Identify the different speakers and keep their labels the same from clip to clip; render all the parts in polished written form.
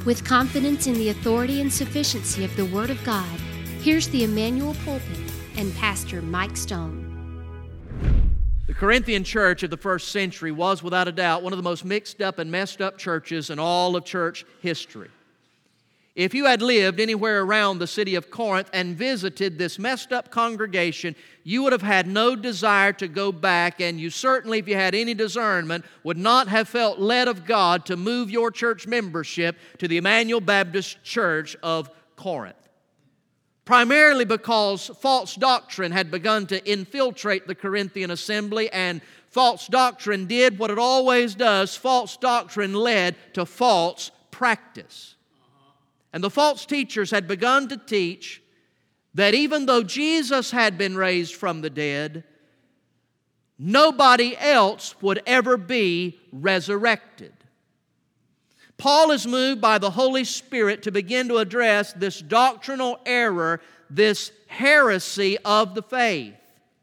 Speaker 1: With confidence in the authority and sufficiency of the Word of God, here's the Emmanuel Pulpit and Pastor Mike Stone.
Speaker 2: The Corinthian church of the first century was, without a doubt, one of the most mixed up and messed up churches in all of church history. If you had lived anywhere around the city of Corinth and visited this messed up congregation, you would have had no desire to go back, and you certainly, if you had any discernment, would not have felt led of God to move your church membership to the Emmanuel Baptist Church of Corinth. Primarily because false doctrine had begun to infiltrate the Corinthian assembly, and false doctrine did what it always does. False doctrine led to false practice. And the false teachers had begun to teach that even though Jesus had been raised from the dead, nobody else would ever be resurrected. Paul is moved by the Holy Spirit to begin to address this doctrinal error, this heresy of the faith.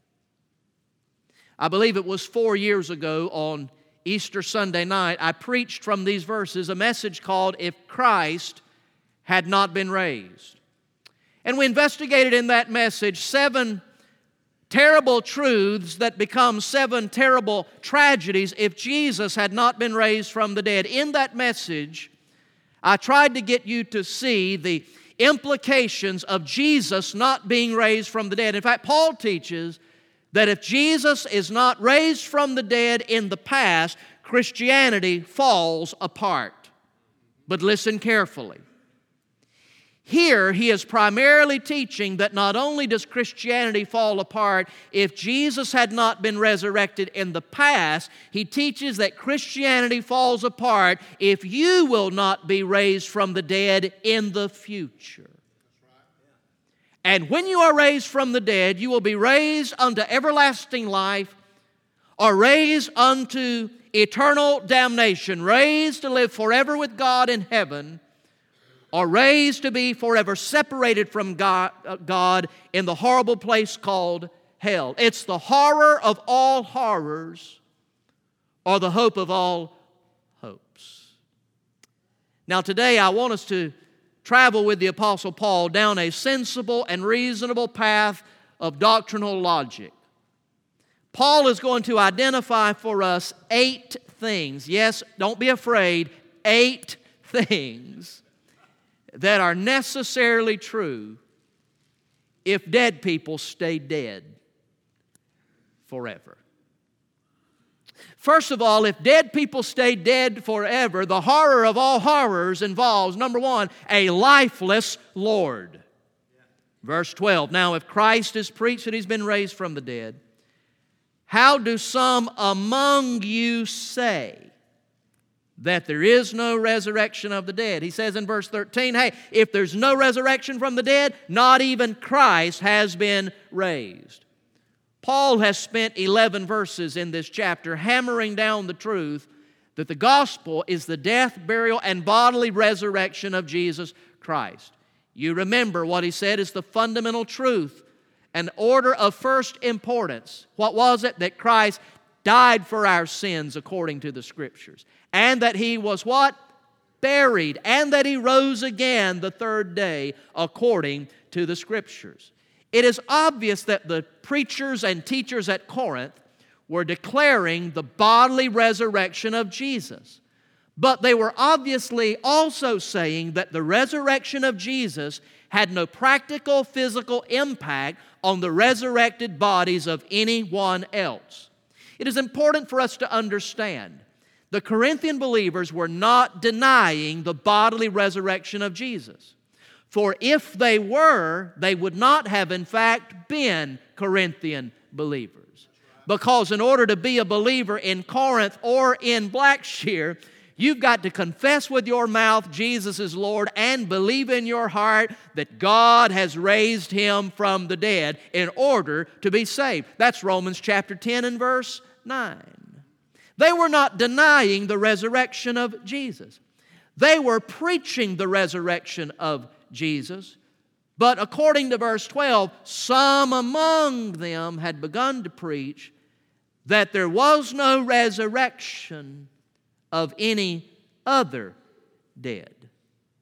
Speaker 2: I believe it was 4 years ago on Easter Sunday night, I preached from these verses a message called "If Christ Had Not Been Raised." And we investigated in that message 7 terrible truths that become 7 terrible tragedies if Jesus had not been raised from the dead. In that message, I tried to get you to see the implications of Jesus not being raised from the dead. In fact, Paul teaches that if Jesus is not raised from the dead in the past, Christianity falls apart. But listen carefully. Here, he is primarily teaching that not only does Christianity fall apart if Jesus had not been resurrected in the past, he teaches that Christianity falls apart if you will not be raised from the dead in the future. And when you are raised from the dead, you will be raised unto everlasting life or raised unto eternal damnation, raised to live forever with God in heaven, or raised to be forever separated from God in the horrible place called hell. It's the horror of all horrors, or the hope of all hopes. Now today I want us to travel with the Apostle Paul down a sensible and reasonable path of doctrinal logic. Paul is going to identify for us 8 things. Yes, don't be afraid, 8 things that are necessarily true if dead people stay dead forever. First of all, if dead people stay dead forever, the horror of all horrors involves, number 1, a lifeless Lord. Verse 12, now if Christ is preached that He's been raised from the dead, how do some among you say that there is no resurrection of the dead? He says in verse 13, hey, if there's no resurrection from the dead, not even Christ has been raised. Paul has spent 11 verses in this chapter hammering down the truth that the gospel is the death, burial, and bodily resurrection of Jesus Christ. You remember what he said is the fundamental truth, an order of first importance. What was it? That Christ died for our sins according to the Scriptures. And that He was what? Buried. And that He rose again the 3rd day according to the Scriptures. It is obvious that the preachers and teachers at Corinth were declaring the bodily resurrection of Jesus. But they were obviously also saying that the resurrection of Jesus had no practical physical impact on the resurrected bodies of anyone else. It is important for us to understand the Corinthian believers were not denying the bodily resurrection of Jesus. For if they were, they would not have in fact been Corinthian believers. Because in order to be a believer in Corinth or in Blackshear, you've got to confess with your mouth Jesus is Lord and believe in your heart that God has raised Him from the dead in order to be saved. That's Romans chapter 10 and verse 9. They were not denying the resurrection of Jesus. They were preaching the resurrection of Jesus. But according to verse 12, some among them had begun to preach that there was no resurrection of any other dead.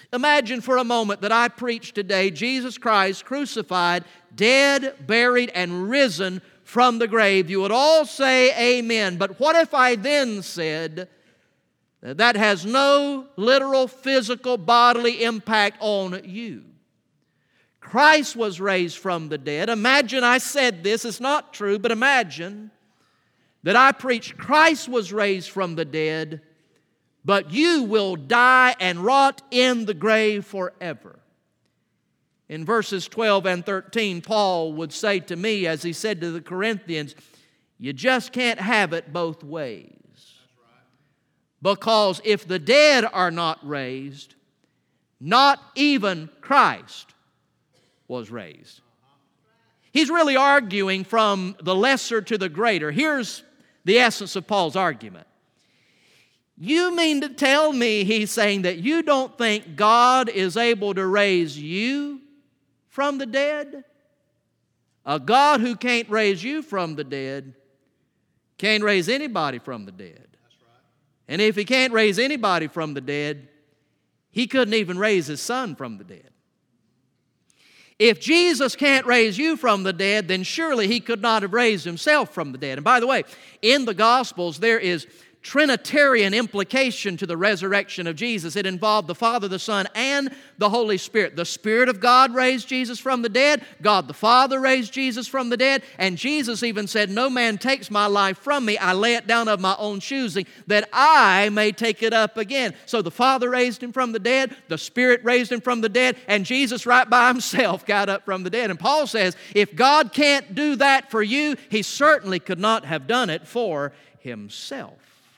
Speaker 2: Imagine for a moment that I preach today Jesus Christ crucified, dead, buried, and risen from the grave. You would all say amen. But what if I then said that has no literal, physical, bodily impact on you? Christ was raised from the dead. Imagine I said this. It's not true, but imagine that I preached Christ was raised from the dead, but you will die and rot in the grave forever. In verses 12 and 13, Paul would say to me, as he said to the Corinthians, you just can't have it both ways. Because if the dead are not raised, not even Christ was raised. He's really arguing from the lesser to the greater. Here's the essence of Paul's argument. You mean to tell me, he's saying, that you don't think God is able to raise you from the dead? A God who can't raise you from the dead can't raise anybody from the dead. And if He can't raise anybody from the dead, He couldn't even raise His Son from the dead. If Jesus can't raise you from the dead, then surely He could not have raised Himself from the dead. And by the way, in the Gospels there is Trinitarian implication to the resurrection of Jesus. It involved the Father, the Son, and the Holy Spirit. The Spirit of God raised Jesus from the dead. God the Father raised Jesus from the dead. And Jesus even said, no man takes my life from me. I lay it down of my own choosing, that I may take it up again. So the Father raised Him from the dead. The Spirit raised Him from the dead. And Jesus right by Himself got up from the dead. And Paul says, if God can't do that for you, He certainly could not have done it for Himself.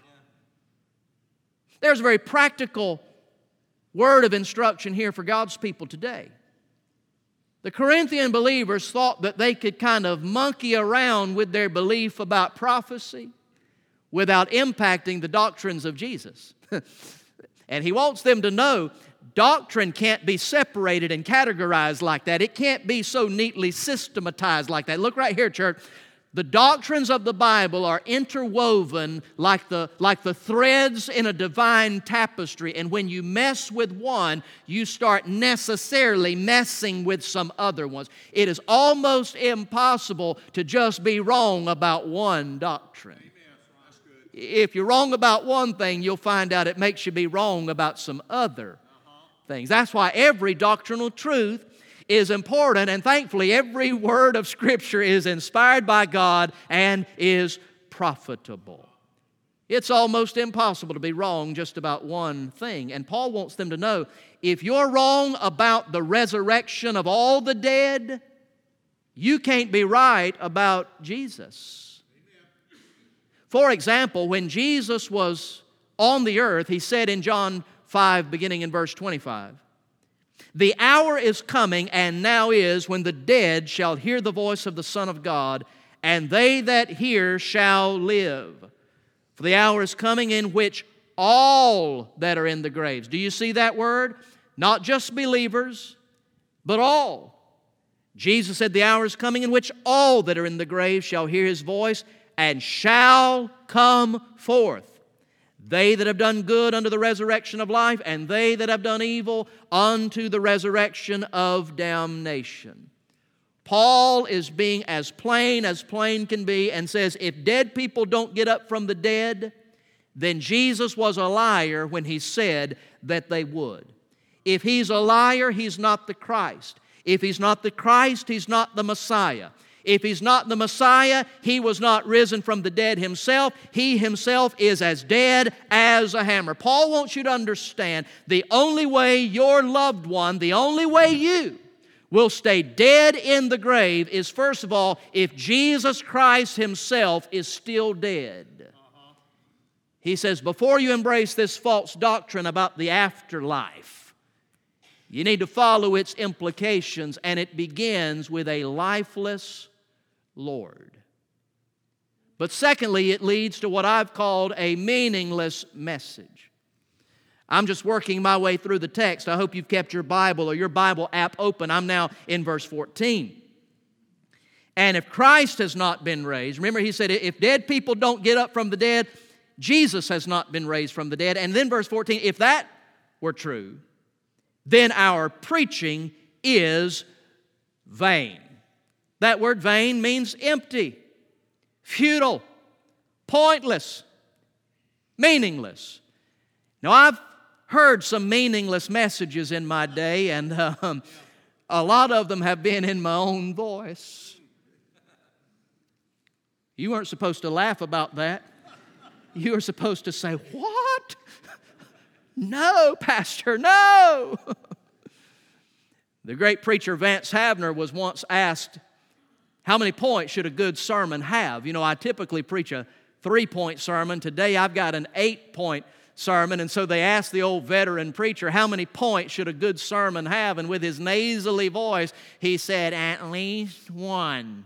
Speaker 2: There's a very practical word of instruction here for God's people today. The Corinthian believers thought that they could kind of monkey around with their belief about prophecy without impacting the doctrines of Jesus. And he wants them to know doctrine can't be separated and categorized like that. It can't be so neatly systematized like that. Look right here, church. The doctrines of the Bible are interwoven like the threads in a divine tapestry. And when you mess with one, you start necessarily messing with some other ones. It is almost impossible to just be wrong about one doctrine. If you're wrong about one thing, you'll find out it makes you be wrong about some other things. That's why every doctrinal truth is important, and thankfully every word of Scripture is inspired by God and is profitable. It's almost impossible to be wrong just about one thing. And Paul wants them to know, if you're wrong about the resurrection of all the dead, you can't be right about Jesus. For example, when Jesus was on the earth, He said in John 5, beginning in verse 25, the hour is coming, and now is, when the dead shall hear the voice of the Son of God, and they that hear shall live. For the hour is coming in which all that are in the graves. Do you see that word? Not just believers, but all. Jesus said the hour is coming in which all that are in the grave shall hear His voice, and shall come forth. They that have done good unto the resurrection of life, and they that have done evil unto the resurrection of damnation. Paul is being as plain can be, and says if dead people don't get up from the dead, then Jesus was a liar when He said that they would. If He's a liar, He's not the Christ. If He's not the Christ, He's not the Messiah. If He's not the Messiah, He was not risen from the dead Himself. He Himself is as dead as a hammer. Paul wants you to understand the only way your loved one, the only way you will stay dead in the grave is, first of all, if Jesus Christ Himself is still dead. He says, before you embrace this false doctrine about the afterlife, you need to follow its implications, and it begins with a lifeless Lord. But secondly, it leads to what I've called a meaningless message. I'm just working my way through the text. I hope you've kept your Bible or your Bible app open. I'm now in verse 14. And if Christ has not been raised, remember He said if dead people don't get up from the dead, Jesus has not been raised from the dead. And then verse 14, if that were true, then our preaching is vain. That word vain means empty, futile, pointless, meaningless. Now, I've heard some meaningless messages in my day, and a lot of them have been in my own voice. You weren't supposed to laugh about that. You were supposed to say, "What? No, Pastor, no." The great preacher Vance Havner was once asked, how many points should a good sermon have? You know, I typically preach a 3-point sermon. Today I've got an 8-point sermon, and so they asked the old veteran preacher, how many points should a good sermon have? And with his nasally voice, he said, "At least 1."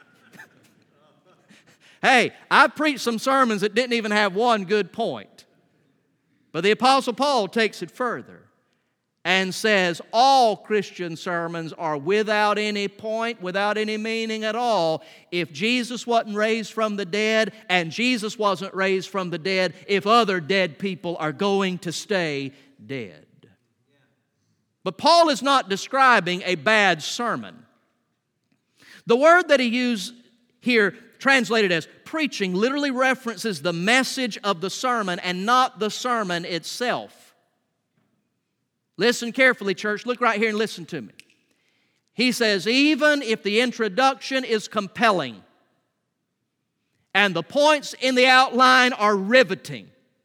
Speaker 2: Hey, I've preached some sermons that didn't even have one good point. But the Apostle Paul takes it further and says all Christian sermons are without any point, without any meaning at all, if Jesus wasn't raised from the dead and Jesus wasn't raised from the dead, if other dead people are going to stay dead. But Paul is not describing a bad sermon. The word that he used here, translated as preaching, literally references the message of the sermon and not the sermon itself. Listen carefully, church. Look right here and listen to me. He says, even if the introduction is compelling and the points in the outline are riveting,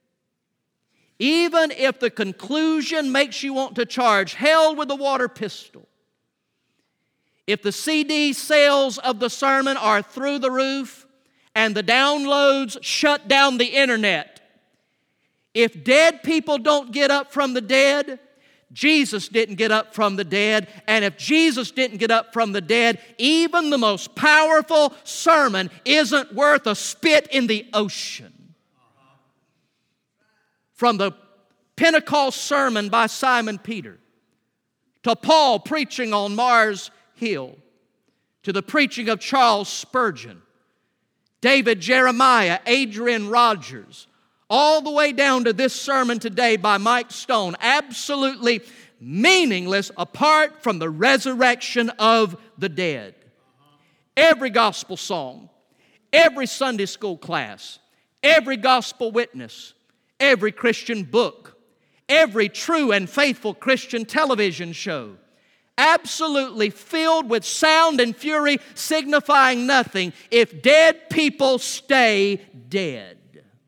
Speaker 2: even if the conclusion makes you want to charge hell with a water pistol, if the CD sales of the sermon are through the roof and the downloads shut down the internet, if dead people don't get up from the dead, Jesus didn't get up from the dead. And if Jesus didn't get up from the dead, even the most powerful sermon isn't worth a spit in the ocean. From the Pentecost sermon by Simon Peter to Paul preaching on Mars Hill, to the preaching of Charles Spurgeon, David Jeremiah, Adrian Rogers, all the way down to this sermon today by Mike Stone, absolutely meaningless apart from the resurrection of the dead. Every gospel song, every Sunday school class, every gospel witness, every Christian book, every true and faithful Christian television show, absolutely filled with sound and fury, signifying nothing if dead people stay dead.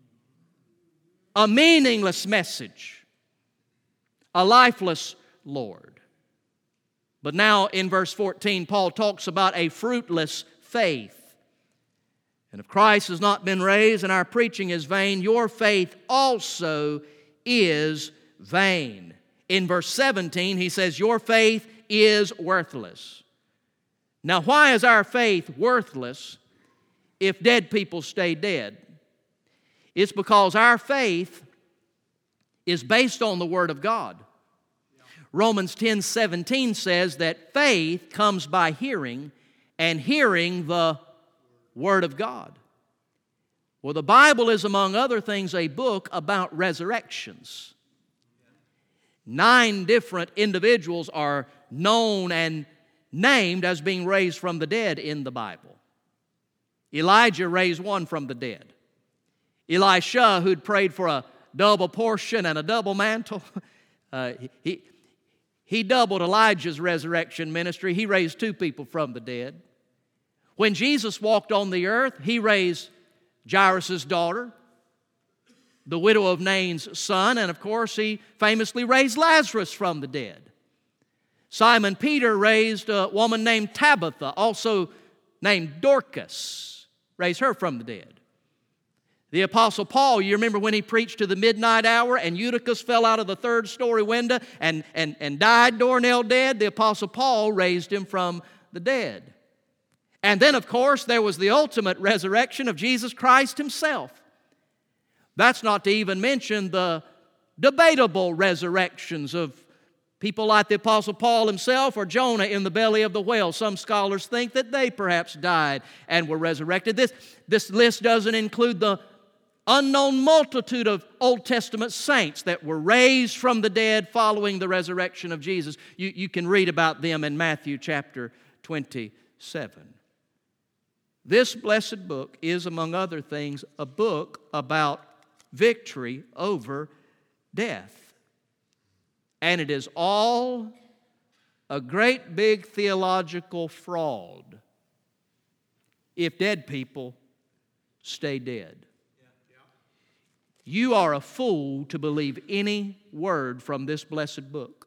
Speaker 2: A meaningless message, a lifeless Lord. But now in verse 14, Paul talks about a fruitless faith. And if Christ has not been raised and our preaching is vain, your faith also is vain. In verse 17, he says, your faith is worthless. Now, why is our faith worthless if dead people stay dead? It's because our faith is based on the Word of God. Romans 10:17 says that faith comes by hearing, and hearing the Word of God. Well, the Bible is, among other things, a book about resurrections. 9 different individuals are known and named as being raised from the dead in the Bible. Elijah raised one from the dead. Elisha, who'd prayed for a double portion and a double mantle, he doubled Elijah's resurrection ministry. He raised 2 people from the dead. When Jesus walked on the earth, he raised Jairus' daughter, the widow of Nain's son, and of course he famously raised Lazarus from the dead. Simon Peter raised a woman named Tabitha, also named Dorcas, raised her from the dead. The Apostle Paul, you remember when he preached to the midnight hour and Eutychus fell out of the 3rd-story window and died, door-nailed dead? The Apostle Paul raised him from the dead. And then, of course, there was the ultimate resurrection of Jesus Christ himself. That's not to even mention the debatable resurrections of people like the Apostle Paul himself or Jonah in the belly of the whale. Some scholars think that they perhaps died and were resurrected. This list doesn't include the unknown multitude of Old Testament saints that were raised from the dead following the resurrection of Jesus. You can read about them in Matthew chapter 27. This blessed book is, among other things, a book about victory over death. And it is all a great big theological fraud if dead people stay dead. You are a fool to believe any word from this blessed book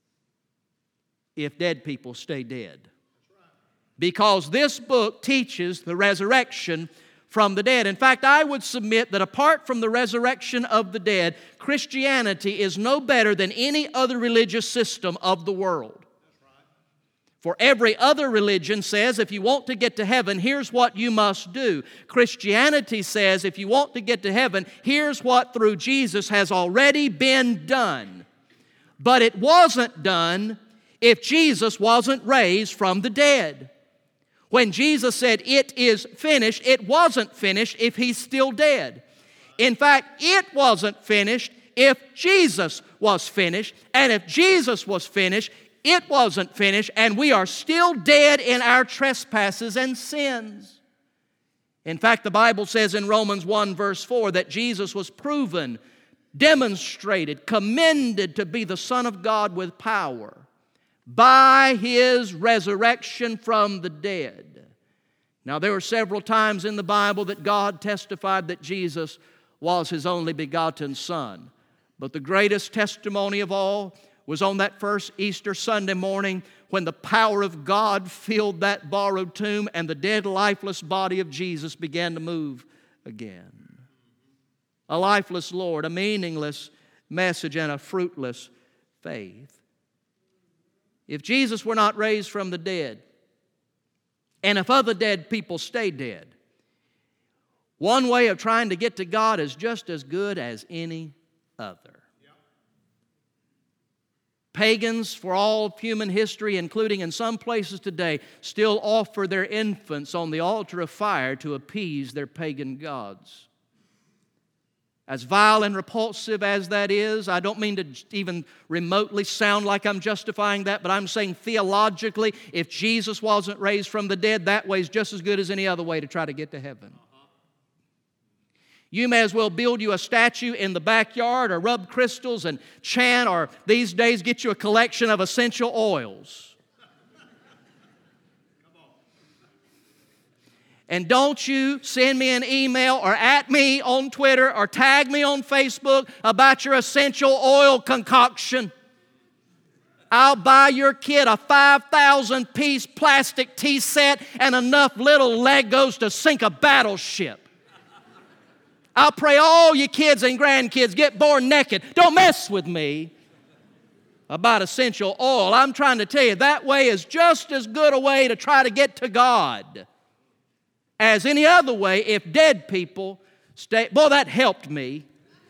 Speaker 2: if dead people stay dead. Because this book teaches the resurrection from the dead. In fact, I would submit that apart from the resurrection of the dead, Christianity is no better than any other religious system of the world. For every other religion says, if you want to get to heaven, here's what you must do. Christianity says, if you want to get to heaven, here's what through Jesus has already been done. But it wasn't done if Jesus wasn't raised from the dead. When Jesus said, it is finished, it wasn't finished if He's still dead. In fact, it wasn't finished if Jesus was finished. And if Jesus was finished, it wasn't finished, and we are still dead in our trespasses and sins. In fact, the Bible says in Romans 1 verse 4 that Jesus was proven, demonstrated, commended to be the Son of God with power by His resurrection from the dead. Now, there were several times in the Bible that God testified that Jesus was His only begotten Son. But the greatest testimony of all was on that first Easter Sunday morning when the power of God filled that borrowed tomb and the dead, lifeless body of Jesus began to move again. A lifeless Lord, a meaningless message, and a fruitless faith. If Jesus were not raised from the dead, and if other dead people stay dead, one way of trying to get to God is just as good as any other. Pagans for all of human history, including in some places today, still offer their infants on the altar of fire to appease their pagan gods. As vile and repulsive as that is, I don't mean to even remotely sound like I'm justifying that, but I'm saying theologically, if Jesus wasn't raised from the dead, that way is just as good as any other way to try to get to heaven. You may as well build you a statue in the backyard or rub crystals and chant, or these days get you a collection of essential oils. And don't you send me an email or at me on Twitter or tag me on Facebook about your essential oil concoction. I'll buy your kid a 5,000-piece plastic tea set and enough little Legos to sink a battleship. I'll pray all you kids and grandkids get born naked. Don't mess with me about essential oil. I'm trying to tell you, that way is just as good a way to try to get to God as any other way if dead people stay. Boy, that helped me.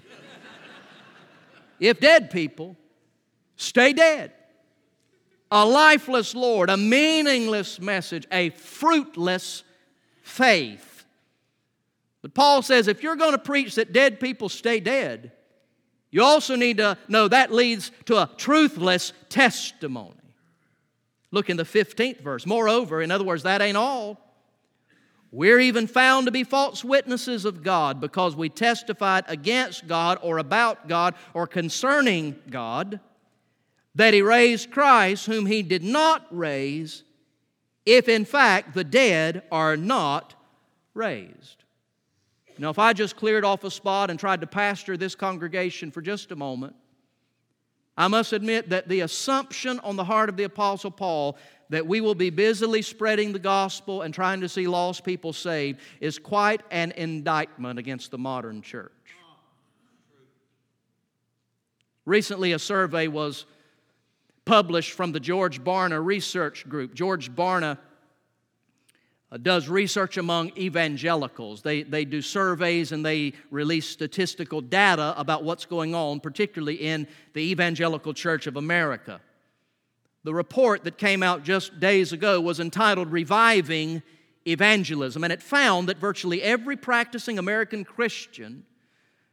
Speaker 2: If dead people stay dead. A lifeless Lord, a meaningless message, a fruitless faith. But Paul says if you're going to preach that dead people stay dead, you also need to know that leads to a truthless testimony. Look in the 15th verse. Moreover, in other words, that ain't all. We're even found to be false witnesses of God because we testified against God or about God or concerning God that He raised Christ whom He did not raise, if in fact the dead are not raised. Now, if I just cleared off a spot and tried to pastor this congregation for just a moment, I must admit that the assumption on the heart of the Apostle Paul that we will be busily spreading the gospel and trying to see lost people saved is quite an indictment against the modern church. Recently, a survey was published from the George Barna Research Group. George Barna does research among evangelicals. They do surveys and they release statistical data about what's going on, particularly in the Evangelical Church of America. The report that came out just days ago was entitled Reviving Evangelism, and it found that virtually every practicing American Christian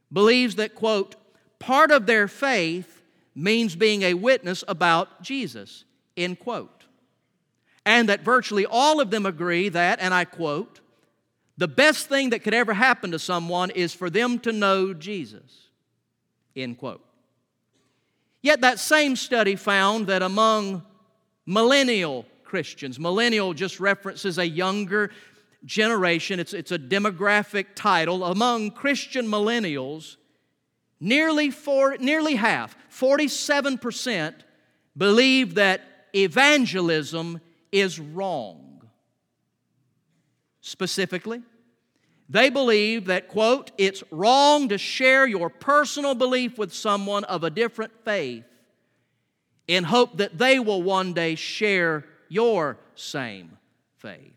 Speaker 2: believes that, quote, part of their faith means being a witness about Jesus, end quote. And that virtually all of them agree that, and I quote, the best thing that could ever happen to someone is for them to know Jesus, end quote. Yet that same study found that among millennial Christians, millennial just references a younger generation, it's a demographic title, among Christian millennials, nearly half, 47%, believe that evangelism is wrong. Specifically, they believe that, quote, it's wrong to share your personal belief with someone of a different faith in hope that they will one day share your same faith.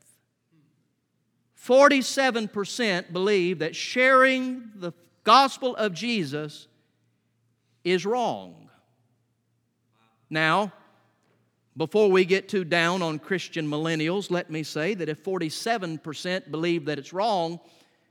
Speaker 2: 47% believe that sharing the gospel of Jesus is wrong. Now, before we get too down on Christian millennials, let me say that if 47% believe that it's wrong,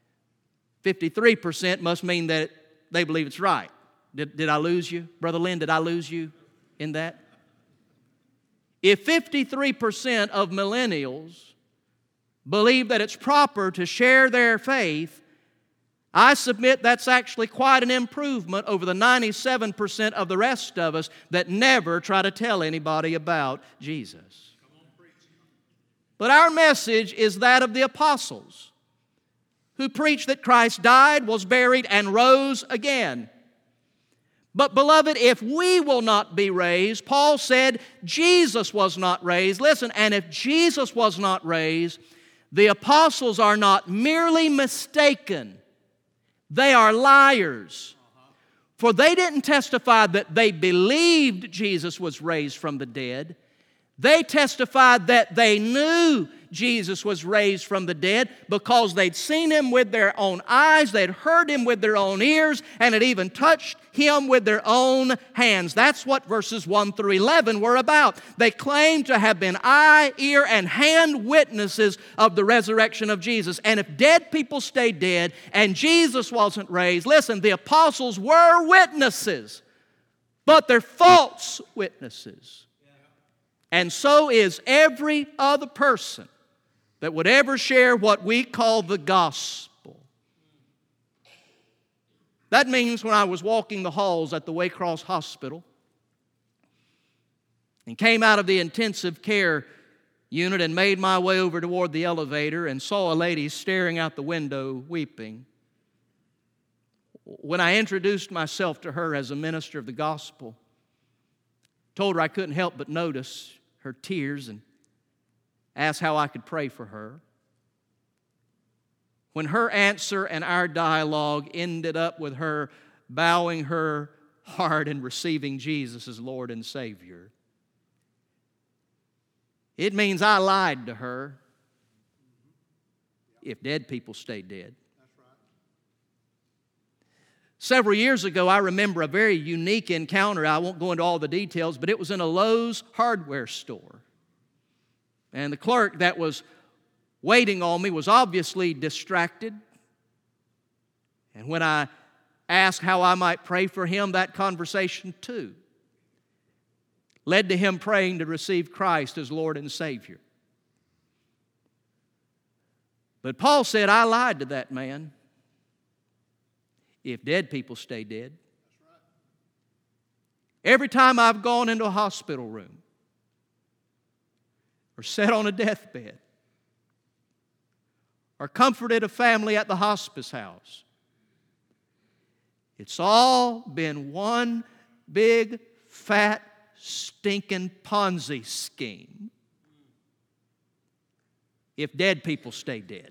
Speaker 2: 53% must mean that they believe it's right. Did I lose you? Brother Lynn, did I lose you in that? If 53% of millennials believe that it's proper to share their faith, I submit that's actually quite an improvement over the 97% of the rest of us that never try to tell anybody about Jesus. But our message is that of the apostles, who preached that Christ died, was buried, and rose again. But beloved, if we will not be raised, Paul said Jesus was not raised. Listen, and if Jesus was not raised, the apostles are not merely mistaken, they are liars. For they didn't testify that they believed Jesus was raised from the dead. They testified that they knew Jesus was raised from the dead because they'd seen Him with their own eyes, they'd heard Him with their own ears, and had even touched Him with their own hands. That's what verses 1 through 11 were about. They claimed to have been eye, ear, and hand witnesses of the resurrection of Jesus. And if dead people stay dead and Jesus wasn't raised, listen, the apostles were witnesses, but they're false witnesses. And so is every other person that would ever share what we call the gospel. That means when I was walking the halls at the Waycross Hospital and came out of the intensive care unit and made my way over toward the elevator and saw a lady staring out the window weeping, when I introduced myself to her as a minister of the gospel, told her I couldn't help but notice her tears and asked how I could pray for her. When her answer and our dialogue ended up with her bowing her heart and receiving Jesus as Lord and Savior, it means I lied to her if dead people stay dead. Several years ago, I remember a very unique encounter. I won't go into all the details, but it was in a Lowe's hardware store. And the clerk that was waiting on me was obviously distracted. And when I asked how I might pray for him, that conversation too led to him praying to receive Christ as Lord and Savior. But Paul said, I lied to that man. If dead people stay dead. Every time I've gone into a hospital room or sat on a deathbed or comforted a family at the hospice house, it's all been one big, fat, stinking Ponzi scheme. If dead people stay dead.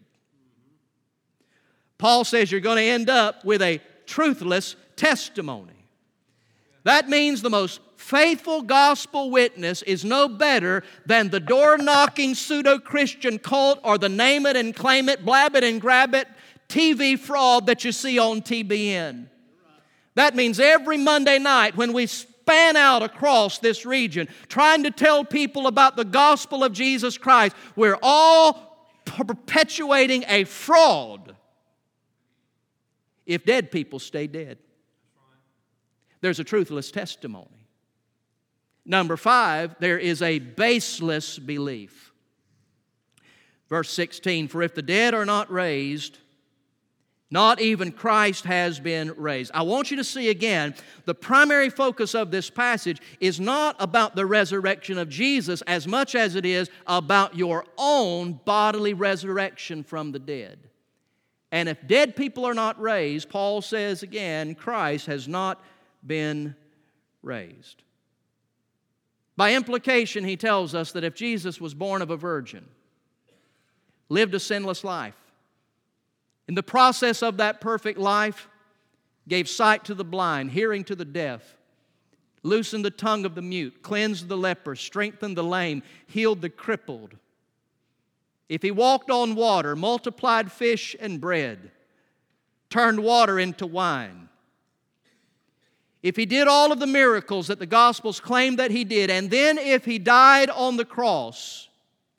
Speaker 2: Paul says you're going to end up with a truthless testimony. That means the most faithful gospel witness is no better than the door-knocking pseudo-Christian cult or the name it and claim it, blab it and grab it TV fraud that you see on TBN. That means every Monday night when we span out across this region trying to tell people about the gospel of Jesus Christ, we're all perpetuating a fraud. if dead people stay dead. There's a truthless testimony. Number 5, there is a baseless belief. Verse 16, for if the dead are not raised, not even Christ has been raised. I want you to see again, the primary focus of this passage is not about the resurrection of Jesus as much as it is about your own bodily resurrection from the dead. And if dead people are not raised, Paul says again, Christ has not been raised. By implication, he tells us that if Jesus was born of a virgin, lived a sinless life, in the process of that perfect life, gave sight to the blind, hearing to the deaf, loosened the tongue of the mute, cleansed the leper, strengthened the lame, healed the crippled. If he walked on water, multiplied fish and bread, turned water into wine, if he did all of the miracles that the Gospels claim that he did, and then if he died on the cross,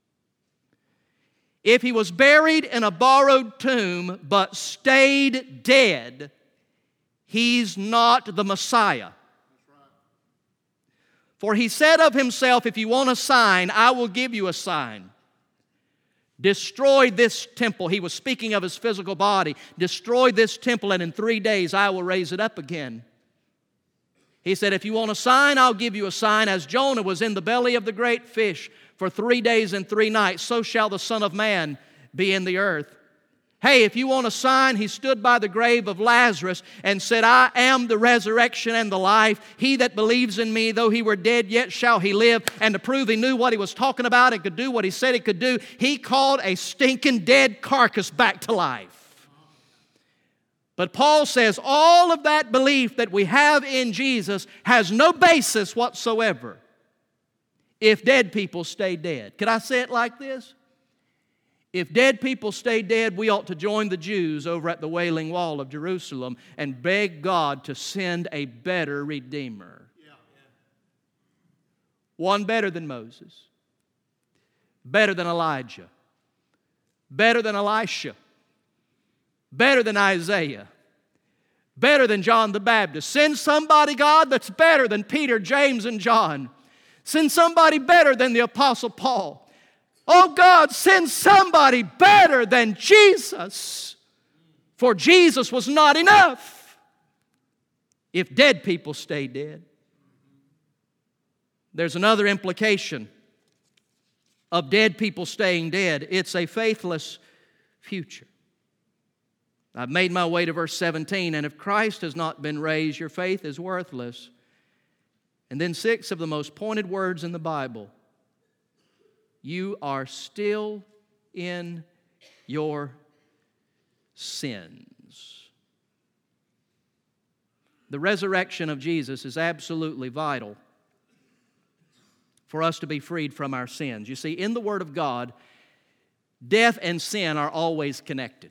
Speaker 2: if he was buried in a borrowed tomb but stayed dead, he's not the Messiah. For he said of himself, if you want a sign, I will give you a sign. Destroy this temple. He was speaking of his physical body. Destroy this temple, and in 3 days I will raise it up again. He said, if you want a sign, I'll give you a sign. As Jonah was in the belly of the great fish for 3 days and 3 nights, so shall the Son of Man be in the earth. Hey, if you want a sign, he stood by the grave of Lazarus and said, I am the resurrection and the life. He that believes in me, though he were dead, yet shall he live. And to prove he knew what he was talking about and could do what he said he could do, he called a stinking dead carcass back to life. But Paul says all of that belief that we have in Jesus has no basis whatsoever if dead people stay dead. Could I say it like this? If dead people stay dead, we ought to join the Jews over at the Wailing Wall of Jerusalem and beg God to send a better Redeemer. One better than Moses, better than Elijah, better than Elisha, better than Isaiah, better than John the Baptist. Send somebody, God, that's better than Peter, James, and John. Send somebody better than the Apostle Paul. Oh God, send somebody better than Jesus. For Jesus was not enough if dead people stay dead. There's another implication of dead people staying dead. It's a faithless future. I've made my way to verse 17, and if Christ has not been raised, your faith is worthless. And then 6 of the most pointed words in the Bible. You are still in your sins. The resurrection of Jesus is absolutely vital for us to be freed from our sins. You see, in the Word of God, death and sin are always connected.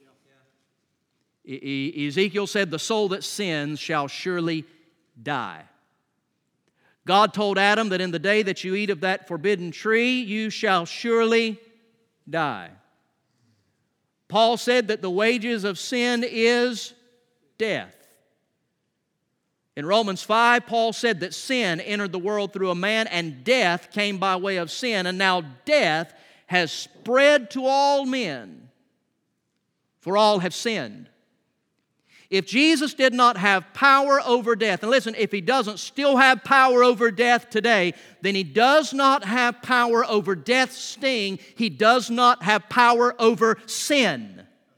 Speaker 2: Ezekiel said, the soul that sins shall surely die. God told Adam that in the day that you eat of that forbidden tree, you shall surely die. Paul said that the wages of sin is death. In Romans 5, Paul said that sin entered the world through a man, and death came by way of sin, and now death has spread to all men, for all have sinned. If Jesus did not have power over death, and listen, if He doesn't still have power over death today, then He does not have power over death's sting. He does not have power over sin.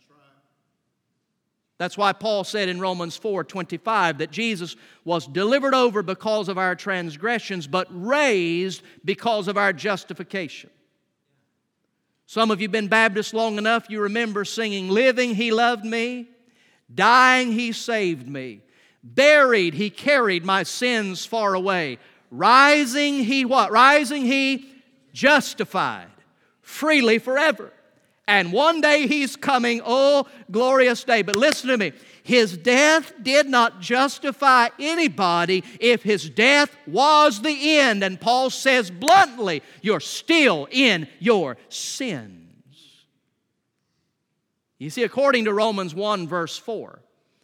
Speaker 2: That's why Paul said in Romans 4:25 that Jesus was delivered over because of our transgressions, but raised because of our justification. Some of you have been Baptists long enough, you remember singing, living He loved me, dying He saved me, buried He carried my sins far away, rising He what? Rising He justified freely forever. And one day He's coming, oh, glorious day. But listen to me, His death did not justify anybody if His death was the end. And Paul says bluntly, you're still in your sins. You see, according to Romans 1 verse 4,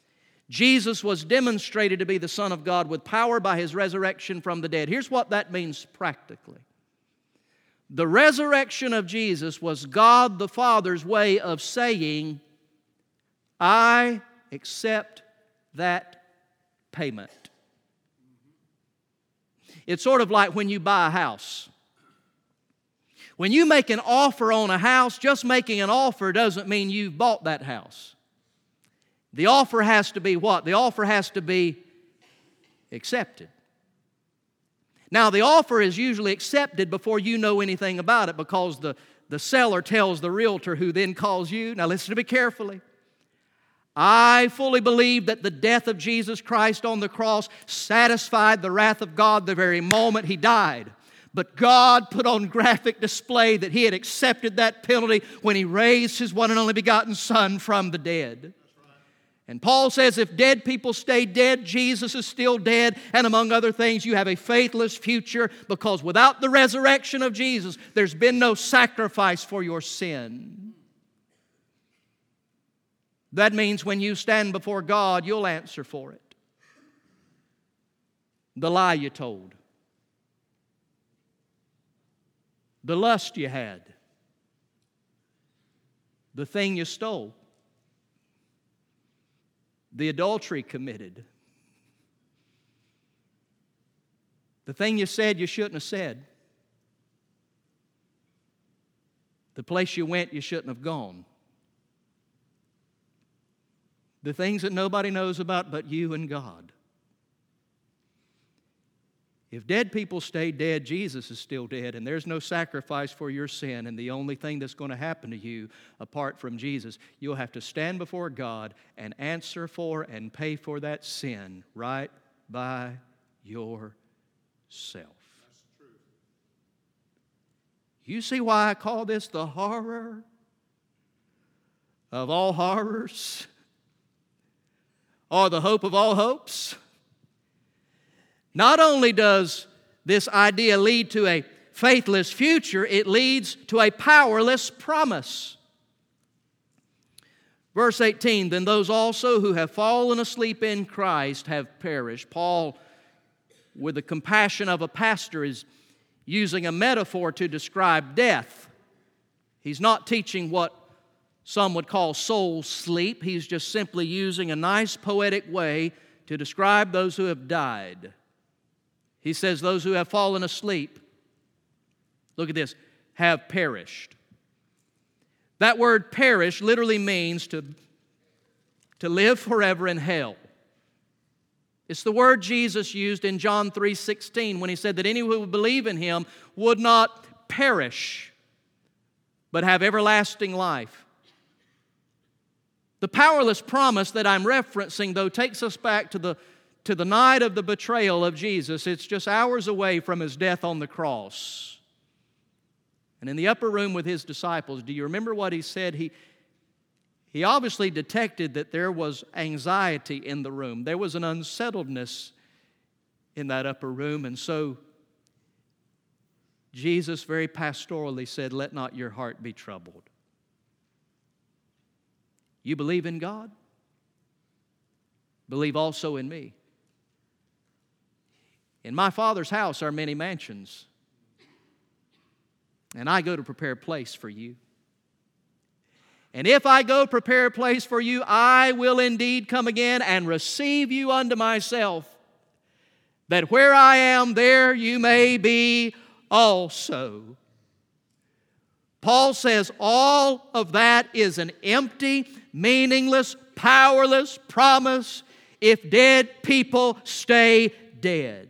Speaker 2: Jesus was demonstrated to be the Son of God with power by His resurrection from the dead. Here's what that means practically. The resurrection of Jesus was God the Father's way of saying, I accept that payment. It's sort of like when you buy a house. When you make an offer on a house, just making an offer doesn't mean you've bought that house. The offer has to be what? The offer has to be accepted. Now, the offer is usually accepted before you know anything about it because the seller tells the realtor who then calls you. Now, listen to me carefully. I fully believe that the death of Jesus Christ on the cross satisfied the wrath of God the very moment He died. But God put on graphic display that He had accepted that penalty when He raised His one and only begotten Son from the dead. And Paul says if dead people stay dead, Jesus is still dead. And among other things, you have a faithless future because without the resurrection of Jesus, there's been no sacrifice for your sin. That means when you stand before God, you'll answer for it. The lie you told. The lust you had. The thing you stole. The adultery committed. The thing you said you shouldn't have said. The place you went you shouldn't have gone. The things that nobody knows about but you and God. If dead people stay dead, Jesus is still dead, and there's no sacrifice for your sin, and the only thing that's going to happen to you apart from Jesus, you'll have to stand before God and answer for and pay for that sin right by yourself. That's true. You see why I call this the horror of all horrors? Or the hope of all hopes? Not only does this idea lead to a faithless future, it leads to a powerless promise. Verse 18, then those also who have fallen asleep in Christ have perished. Paul, with the compassion of a pastor, is using a metaphor to describe death. He's not teaching what some would call soul sleep. He's just simply using a nice poetic way to describe those who have died. He says those who have fallen asleep, look at this, have perished. That word perish literally means to live forever in hell. It's the word Jesus used in John 3:16 when He said that anyone who would believe in Him would not perish, but have everlasting life. The powerless promise that I'm referencing, though, takes us back to the night of the betrayal of Jesus. It's just hours away from His death on the cross. And in the upper room with His disciples, do you remember what He said? He obviously detected that there was anxiety in the room. There was an unsettledness in that upper room. And so Jesus very pastorally said, let not your heart be troubled. You believe in God? Believe also in me. In my Father's house are many mansions, and I go to prepare a place for you. And if I go prepare a place for you, I will indeed come again and receive you unto myself, that where I am, there you may be also. Paul says all of that is an empty, meaningless, powerless promise if dead people stay dead.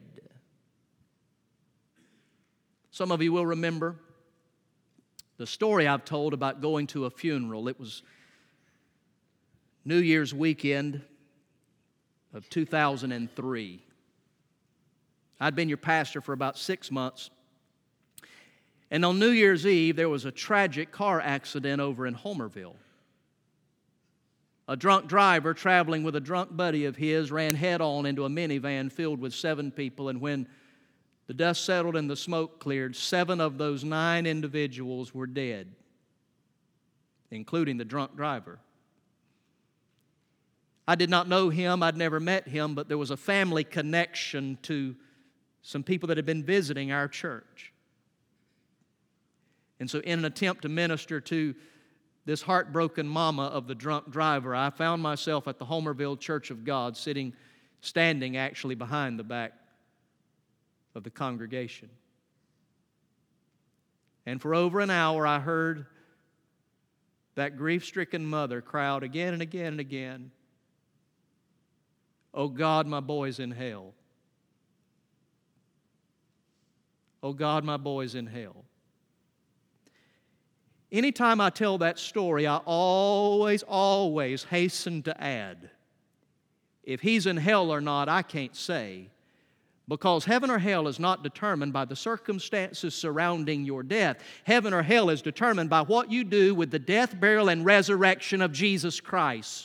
Speaker 2: Some of you will remember the story I've told about going to a funeral. It was New Year's weekend of 2003. I'd been your pastor for about 6 months. And on New Year's Eve, there was a tragic car accident over in Homerville. A drunk driver traveling with a drunk buddy of his ran head-on into a minivan filled with 7 people, and when the dust settled and the smoke cleared, 7 of those 9 individuals were dead, including the drunk driver. I did not know him, I'd never met him, but there was a family connection to some people that had been visiting our church. And so in an attempt to minister to this heartbroken mama of the drunk driver, I found myself at the Homerville Church of God, standing actually behind the back of the congregation. And for over an hour I heard that grief-stricken mother cry out again and again and again, "Oh God, my boy's in hell. Oh God, my boy's in hell." Anytime I tell that story, I always hasten to add, if he's in hell or not, I can't say, because heaven or hell is not determined by the circumstances surrounding your death. Heaven or hell is determined by what you do with the death, burial, and resurrection of Jesus Christ.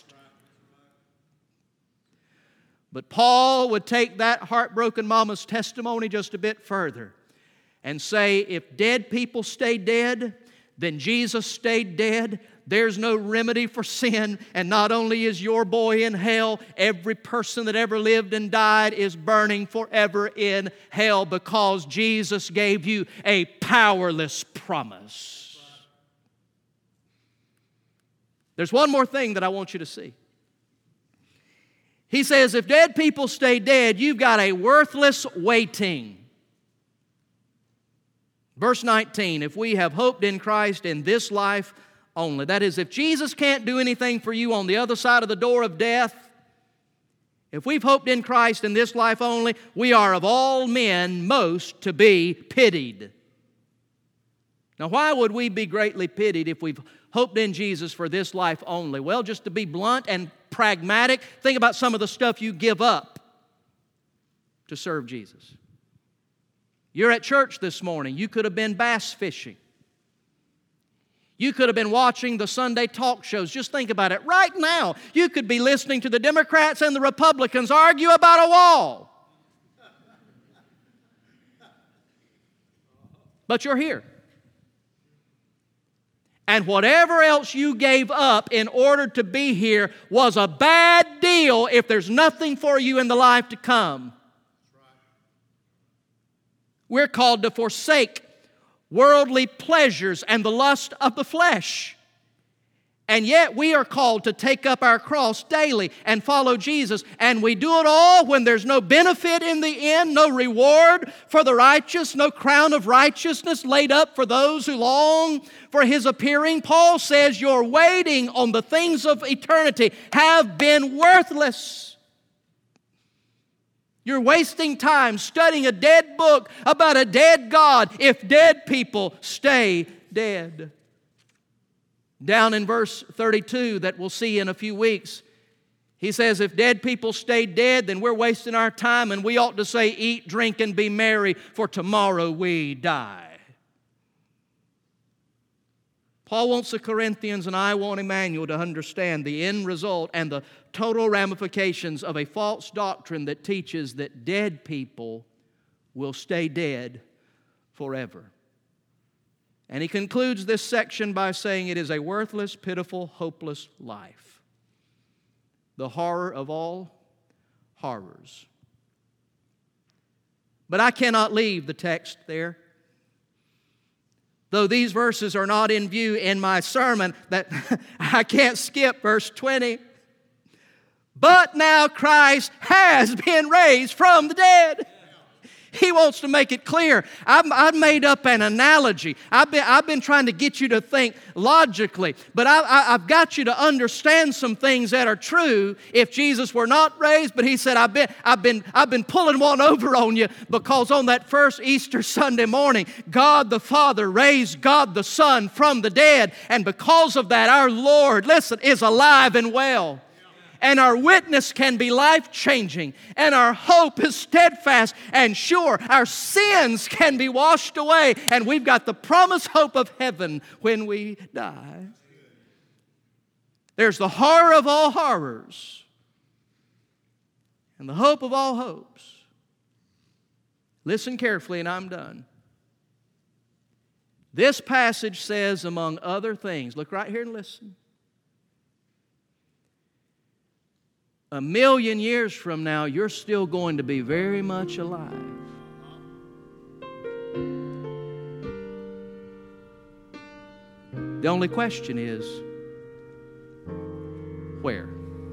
Speaker 2: But Paul would take that heartbroken mama's testimony just a bit further and say, if dead people stay dead, then Jesus stayed dead. There's no remedy for sin. And not only is your boy in hell, every person that ever lived and died is burning forever in hell, because Jesus gave you a powerless promise. There's one more thing that I want you to see. He says, if dead people stay dead, you've got a worthless waiting. Verse 19, if we have hoped in Christ in this life only. That is, if Jesus can't do anything for you on the other side of the door of death, if we've hoped in Christ in this life only, we are of all men most to be pitied. Now, why would we be greatly pitied if we've hoped in Jesus for this life only? Well, just to be blunt and pragmatic, think about some of the stuff you give up to serve Jesus. You're at church this morning. You could have been bass fishing. You could have been watching the Sunday talk shows. Just think about it. Right now, you could be listening to the Democrats and the Republicans argue about a wall. But you're here. And whatever else you gave up in order to be here was a bad deal if there's nothing for you in the life to come. We're called to forsake worldly pleasures and the lust of the flesh. And yet we are called to take up our cross daily and follow Jesus. And we do it all when there's no benefit in the end, no reward for the righteous, no crown of righteousness laid up for those who long for His appearing. Paul says your waiting on the things of eternity have been worthless. You're wasting time studying a dead book about a dead God if dead people stay dead. Down in verse 32 that we'll see in a few weeks, he says, if dead people stay dead, then we're wasting our time, and we ought to say, eat, drink, and be merry, for tomorrow we die. Paul wants the Corinthians, and I want Emmanuel to understand the end result and the total ramifications of a false doctrine that teaches that dead people will stay dead forever. And he concludes this section by saying it is a worthless, pitiful, hopeless life. The horror of all horrors. But I cannot leave the text there. Though these verses are not in view in my sermon, that I can't skip verse 20. But now Christ has been raised from the dead. He wants to make it clear. I've made up an analogy. I've been trying to get you to think logically, but I've got you to understand some things that are true. If Jesus were not raised, but He said, I've been pulling one over on you, because on that first Easter Sunday morning, God the Father raised God the Son from the dead, and because of that, our Lord, listen, is alive and well. And our witness can be life-changing, and our hope is steadfast and sure. Our sins can be washed away, and we've got the promised hope of heaven when we die. There's the horror of all horrors and the hope of all hopes. Listen carefully, and I'm done. This passage says, among other things, look right here and listen. 1,000,000 years from now, you're still going to be very much alive. The only question is, where?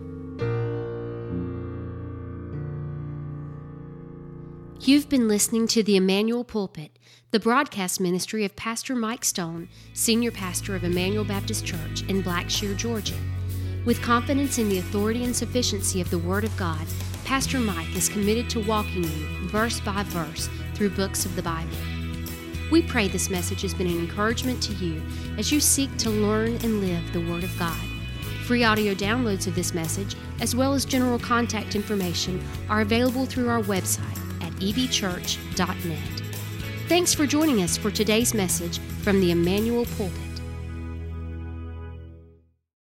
Speaker 1: You've been listening to the Emmanuel Pulpit, the broadcast ministry of Pastor Mike Stone, Senior Pastor of Emmanuel Baptist Church in Blackshear, Georgia. With confidence in the authority and sufficiency of the Word of God, Pastor Mike is committed to walking you verse by verse through books of the Bible. We pray this message has been an encouragement to you as you seek to learn and live the Word of God. Free audio downloads of this message, as well as general contact information, are available through our website at ebchurch.net. Thanks for joining us for today's message from the Emmanuel Pulpit.